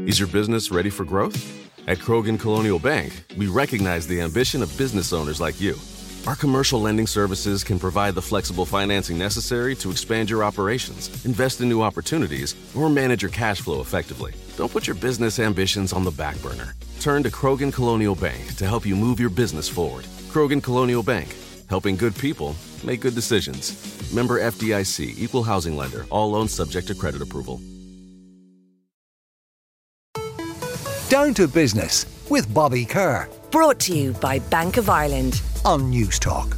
Is your business ready for growth? At Krogan Colonial Bank, we recognize the ambition of business owners like you. Our commercial lending services can provide the flexible financing necessary to expand your operations, invest in new opportunities, or manage your cash flow effectively. Don't put your business ambitions on the back burner. Turn to Krogan Colonial Bank to help you move your business forward. Krogan Colonial Bank, helping good people make good decisions. Member FDIC, Equal Housing Lender. All loans subject to credit approval. Down to Business with Bobby Kerr. Brought to you by Bank of Ireland. On Newstalk.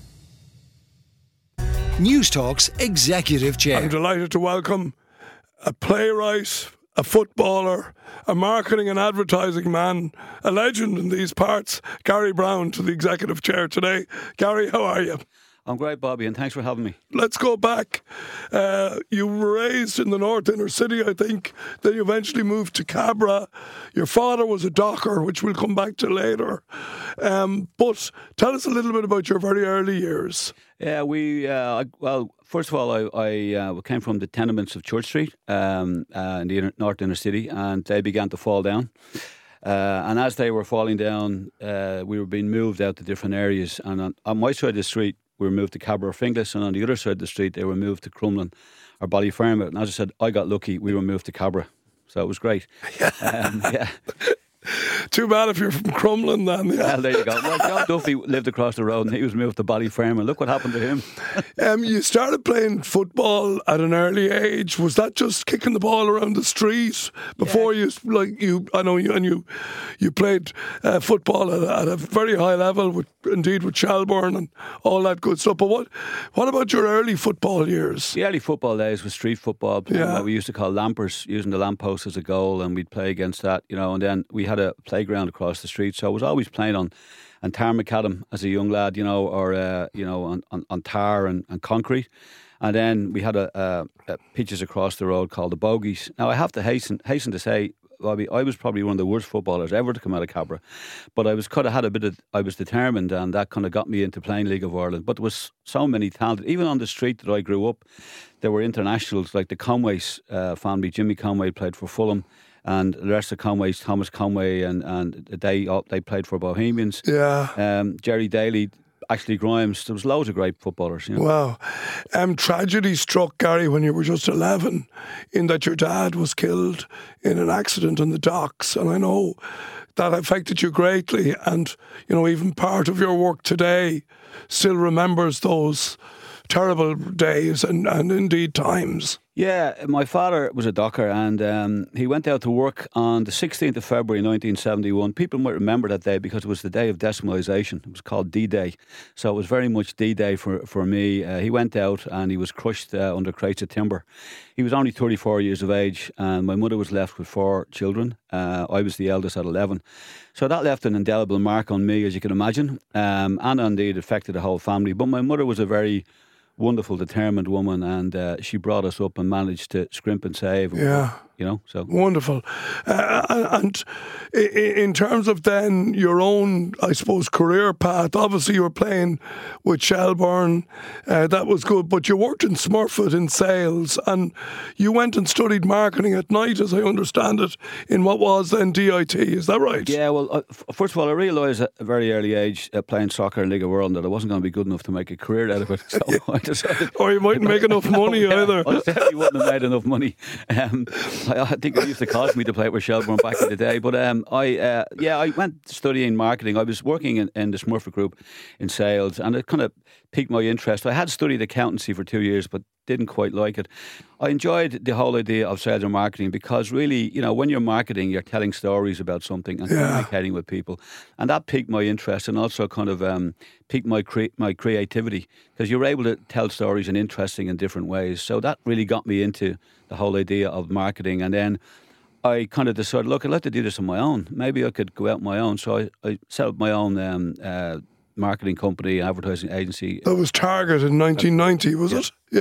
Newstalk's Executive Chair. I'm delighted to welcome a playwright, a footballer, a marketing and advertising man, a legend in these parts, Gary Browne, to the Executive Chair today. Gary, how are you? I'm great, Bobby, and thanks for having me. Let's go back. You were raised in the North Inner City, I think. Then you eventually moved to Cabra. Your father was a docker, which we'll come back to later. But tell us a little bit about your very early years. Yeah, well, first of all, I came from the tenements of Church Street in the North Inner City, and they began to fall down. And as they were falling down, we were being moved out to different areas. And on my side of the street, we were moved to Cabra or Finglas, and on the other side of the street, they were moved to Crumlin or Ballyfermot. And as I said, I got lucky. We were moved to Cabra, so it was great. Yeah. Too bad if you're from Crumlin then. Yeah. Well, there you go. Well, John Duffy lived across the road and he was moved to Ballyfermot. Look what happened to him. You started playing football at an early age. Was that just kicking the ball around the street before you played football at a very high level with Shelbourne and all that good stuff. But what about your early football years? The early football days was street football. Yeah. We used to call lampers, using the lamppost as a goal, and we'd play against that, and then we had a playground across the street, so I was always playing on tar macadam as a young lad, or on tar and concrete. And then we had a pitches across the road called the Bogies. Now I have to hasten to say, Bobby, I was probably one of the worst footballers ever to come out of Cabra, but I was determined, and that kind of got me into playing League of Ireland. But there was so many talented, even on the street that I grew up, there were internationals like the Conway's family. Jimmy Conway played for Fulham, and the rest of Conway's, Thomas Conway, and they played for Bohemians. Yeah. Jerry Daly, Ashley Grimes. There was loads of great footballers. Wow. Tragedy struck, Gary, when you were just 11, in that your dad was killed in an accident on the docks, and I know that affected you greatly, and even part of your work today still remembers those terrible days and indeed times. Yeah, my father was a docker, and he went out to work on the 16th of February 1971. People might remember that day because it was the day of decimalisation. It was called D-Day. So it was very much D-Day for me. He went out and he was crushed under crates of timber. He was only 34 years of age, and my mother was left with 4 children. I was the eldest at 11. So that left an indelible mark on me, as you can imagine, and indeed affected the whole family. But my mother was a very wonderful, determined woman, and she brought us up and managed to scrimp and save. Yeah. So wonderful. And in terms of then your own, I suppose, career path, obviously you were playing with Shelbourne, that was good, but you worked in Smurfit in sales, and you went and studied marketing at night, as I understand it, in what was then DIT, is that right? Yeah, well, first of all, I realised at a very early age, playing soccer in League of Ireland, that I wasn't going to be good enough to make a career out of it, so I decided... Or you mightn't make enough money either. I definitely wouldn't have made enough money. I think it used to cost me to play with Shelbourne back in the day. But I went studying marketing. I was working in the Smurfit Group in sales, and it kind of piqued my interest. I had studied accountancy for 2 years, but didn't quite like it. I enjoyed the whole idea of sales and marketing because really, when you're marketing, you're telling stories about something and communicating with people. And that piqued my interest and also kind of piqued my creativity because you were able to tell stories in interesting and different ways. So that really got me into the whole idea of marketing. And then I kind of decided, look, I'd like to do this on my own. Maybe I could go out on my own. So I set up my own marketing company, advertising agency. That was Target in 1990, was it? Yeah. Right.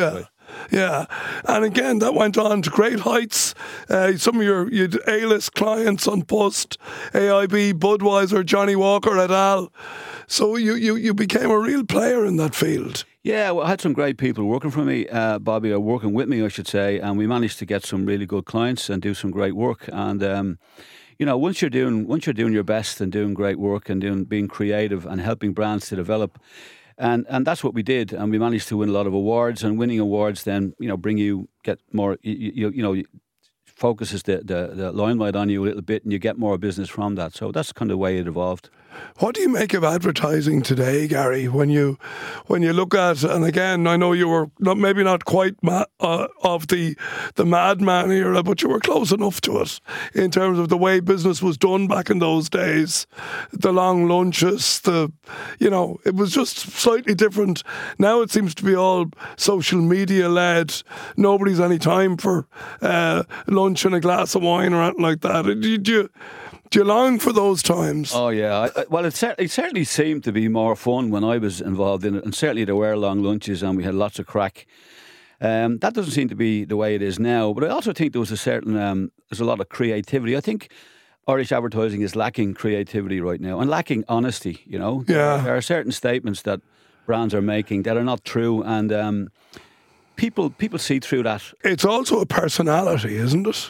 Yeah, and again, that went on to great heights. Some of your A-list clients on Post, AIB, Budweiser, Johnny Walker et al. So you became a real player in that field. Yeah, well, I had some great people working for me, Bobby, or working with me, I should say, and we managed to get some really good clients and do some great work. And once you're doing your best and doing great work and being creative and helping brands to develop. And that's what we did, and we managed to win a lot of awards. And winning awards then, get more, focuses the limelight on you a little bit, and you get more business from that. So that's kind of the way it evolved. What do you make of advertising today, Gary? When you look at, and again, I know you were maybe not quite of the madman era, but you were close enough to it in terms of the way business was done back in those days. The long lunches, it was just slightly different. Now it seems to be all social media led. Nobody's any time for lunch and a glass of wine or anything like that. Do you long for those times? Oh yeah, well, it certainly seemed to be more fun when I was involved in it, and certainly there were long lunches and we had lots of crack. That doesn't seem to be the way it is now, but I also think there was there's a lot of creativity. I think Irish advertising is lacking creativity right now and lacking honesty. Yeah. There are certain statements that brands are making that are not true, and People see through that. It's also a personality, isn't it?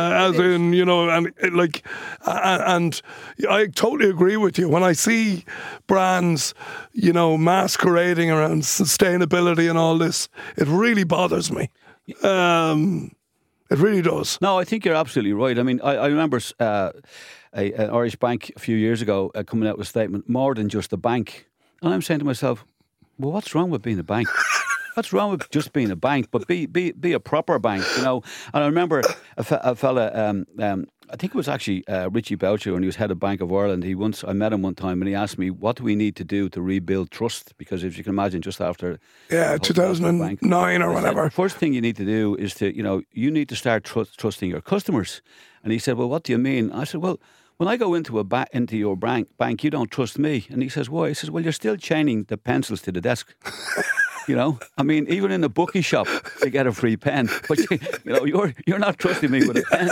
And I totally agree with you. When I see brands, masquerading around sustainability and all this, it really bothers me. It really does. No, I think you're absolutely right. I mean, I remember an Irish bank a few years ago coming out with a statement, more than just a bank. And I'm saying to myself, well, what's wrong with being a bank? What's wrong with just being a bank? But be a proper bank, And I remember a fella, I think it was actually Richie Boucher, when he was head of Bank of Ireland. I met him one time, and he asked me, "What do we need to do to rebuild trust?" Because if you can imagine, just after 2009 or whatever, the first thing you need to do is to you need to start trusting your customers. And he said, "Well, what do you mean?" I said, "Well, when I go into your bank, you don't trust me." And he says, "Why?" He says, "Well, you're still chaining the pencils to the desk." I mean, even in the bookie shop, you get a free pen, but you're not trusting me with a pen.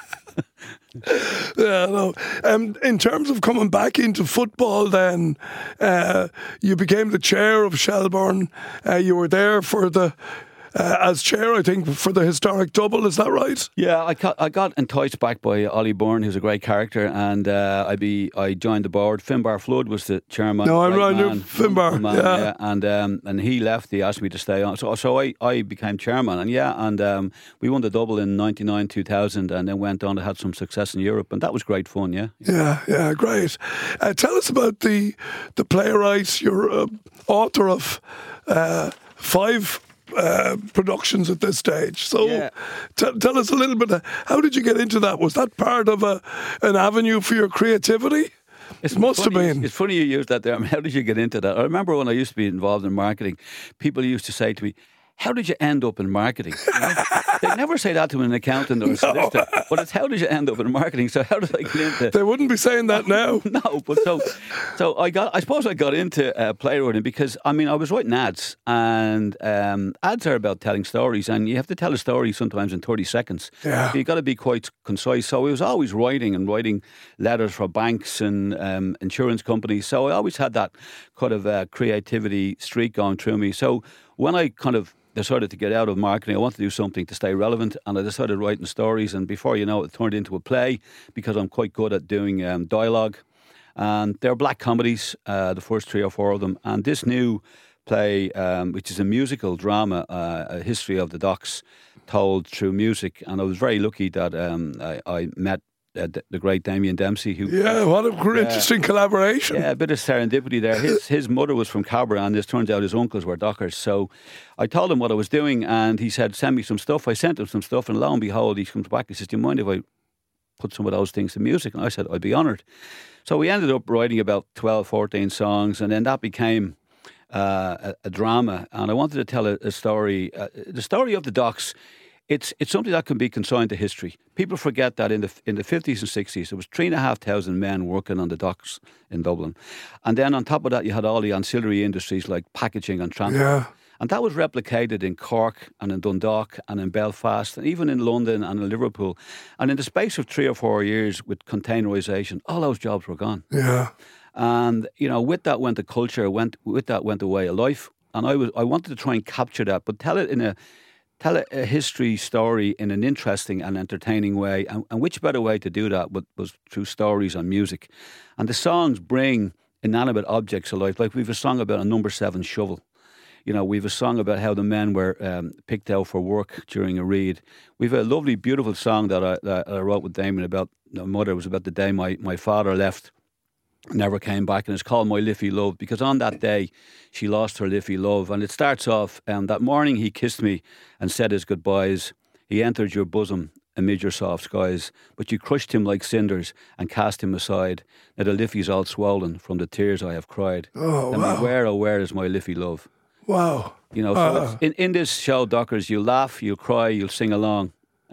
Yeah, no. In terms of coming back into football, then you became the chair of Shelbourne. You were there for as chair, I think, for the historic double. Is that right? Yeah, I got enticed back by Ollie Byrne, who's a great character, and I joined the board. Finbar Flood was the chairman. No, I knew Finbar. Yeah. And he left. He asked me to stay on, so I became chairman, and we won the double in 99, 2000, and then went on to have some success in Europe, and that was great fun. Yeah, great. Tell us about the playwright. You're author of 5 productions at this stage. So tell us a little bit, how did you get into that? Was that part of an avenue for your creativity? It must have been. It's funny you use that term. How did you get into that? I remember when I used to be involved in marketing, people used to say to me, "How did you end up in marketing?" They never say that to an accountant or a solicitor, but it's how did you end up in marketing? So how did I get into? They wouldn't be saying that now. No, but so I suppose I got into playwriting because I was writing ads, and ads are about telling stories, and you have to tell a story sometimes in 30 seconds. Yeah, so you got to be quite concise. So I was always writing letters for banks and insurance companies. So I always had that kind of creativity streak going through me. So when I kind of decided to get out of marketing, I wanted to do something to stay relevant, and I decided writing stories, and before you know it turned into a play because I'm quite good at doing dialogue, and they're black comedies, the first 3 or 4 of them, and this new play, which is a musical drama, a history of the docks told through music, and I was very lucky that I met the great Damien Dempsey. What a interesting collaboration. Yeah, a bit of serendipity there. His mother was from Cabra, and this turns out his uncles were dockers. So I told him what I was doing, and he said, "Send me some stuff." I sent him some stuff, and lo and behold, he comes back and says, "Do you mind if I put some of those things to music?" And I said, "I'd be honoured." So we ended up writing about 12, 14 songs, and then that became a drama. And I wanted to tell a story, the story of the docks. It's something that can be consigned to history. People forget that in the 50s and 60s, there was 3,500 men working on the docks in Dublin. And then on top of that, you had all the ancillary industries like packaging and transport. Yeah. And that was replicated in Cork and in Dundalk and in Belfast and even in London and in Liverpool. And in the space of 3 or 4 years with containerisation, all those jobs were gone. Yeah. And, with that went the culture, with that went the way of life. And I wanted to try and capture that, but tell a history story in an interesting and entertaining way. And which better way to do that was through stories and music. And the songs bring inanimate objects alive. Like we've a song about a number 7 shovel. We've a song about how the men were picked out for work during a read. We've a lovely, beautiful song that I wrote with Damien about my mother. It was about the day my father left, never came back, and it's called My Liffey Love, because on that day she lost her Liffey love. And it starts off, that morning he kissed me and said his goodbyes. He entered your bosom amid your soft skies, but you crushed him like cinders and cast him aside. Now the Liffey's all swollen from the tears I have cried. Oh, and wow. Where is my Liffey love? Wow. So it's, in this show, Dockers, you'll laugh, you'll cry, you'll sing along.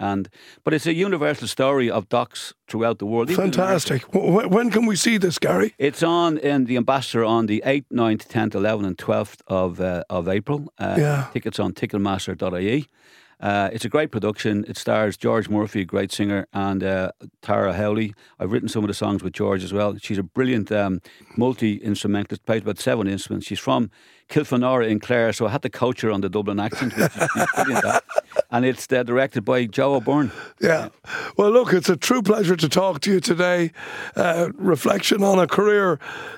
But it's a universal story of docks throughout the world. Fantastic. When can we see this, Gary? It's on in the Ambassador on the 8th, 9th, 10th, 11th and 12th of April. Tickets on ticketmaster.ie. It's a great production. It stars George Murphy, a great singer, and Tara Howley. I've written some of the songs with George as well. She's a brilliant multi-instrumentalist, plays about 7 instruments. She's from Kilfenora in Clare, so I had to coach her on the Dublin accent, which is brilliant. And it's directed by Joe O'Byrne. Yeah. Well, look, it's a true pleasure to talk to you today. Reflection on a career,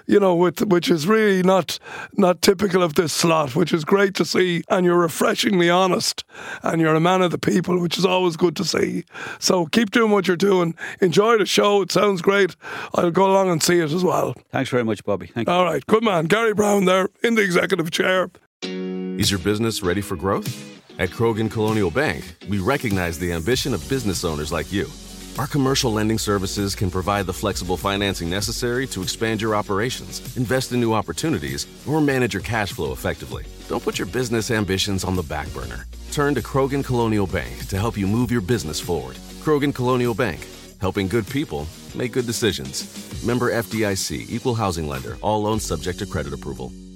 which is really not typical of this slot, which is great to see. And you're refreshingly honest, and you're a man of the people, which is always good to see. So keep doing what you're doing. Enjoy the show. It sounds great. I'll go along and see it as well. Thanks very much, Bobby. Thank you. All right. Good man. Gary Browne there in the executive chair. Is your business ready for growth? At Krogan Colonial Bank, we recognize the ambition of business owners like you. Our commercial lending services can provide the flexible financing necessary to expand your operations, invest in new opportunities, or manage your cash flow effectively. Don't put your business ambitions on the back burner. Turn to Krogan Colonial Bank to help you move your business forward. Krogan Colonial Bank, helping good people make good decisions. Member FDIC, Equal Housing Lender, all loans subject to credit approval.